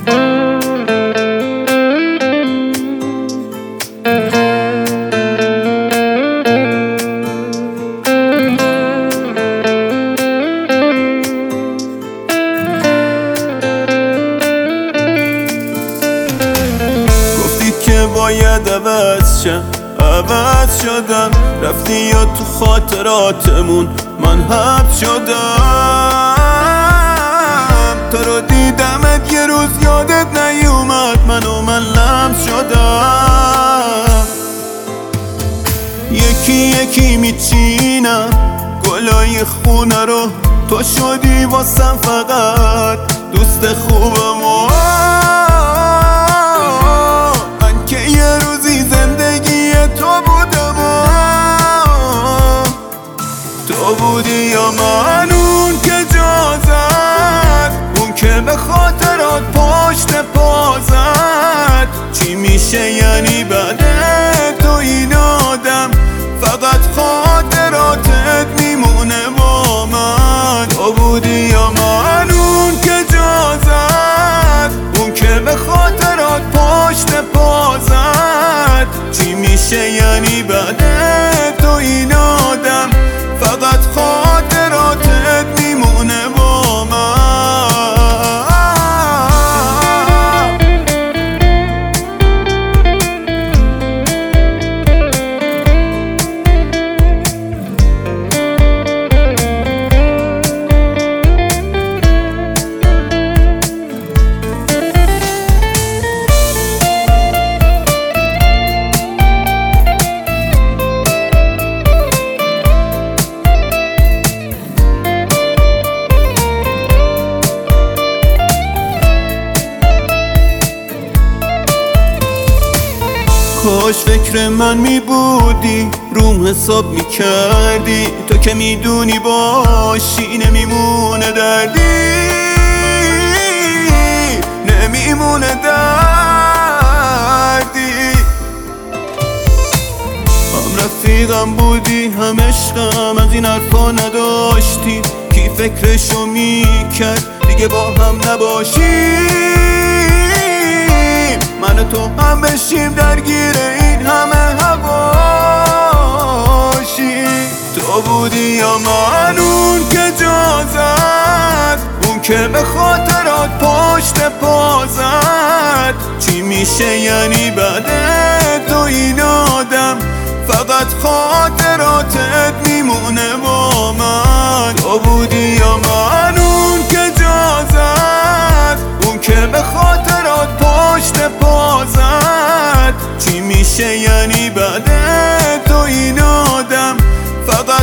باید عوض شم، عوض شدم. رفتی یا تو خاطراتمون من حبس شدم. تو رو دیدمت یه روز یادت نیومد، من لمس شدم. یکی یکی میچینم گلای خونه رو، تو شدی واسم فقط دوست خوبم. تو بودی یا من اون که جا زد، اون که به خاطرات پشت پا زد. چی میشه یعنی بعد تو این آدم فقط خاطراتت میمونه با من. تو بودی یا من اون که جا زد، اون که به خاطرات پشت پا زد. چی میشه یعنی بعد تو این آدم فقط خاطراتت میمونه با من. کاش فکر من میبودی، روم حساب میکردی. تو که میدونی باشی نمیمونه دردی، نمیمونه دردی. هم رفیقم بودی هم عشقم، از این حرفا نداشتی. کی فکرشو میکرد دیگه با هم نباشیم، من و تو هم بشیم درگیر این همه هواشی. تو بودی یا من اون که جا زد، اون که به خاطرات پشت پا زد. چی میشه یعنی بعد تو این آدم فقط خاطراتت میمونه با من. تو بودی یا من اون که جا زد، اون که به خاطرات پشت پا زد. چی میشه یعنی بعد تو این آدم فقط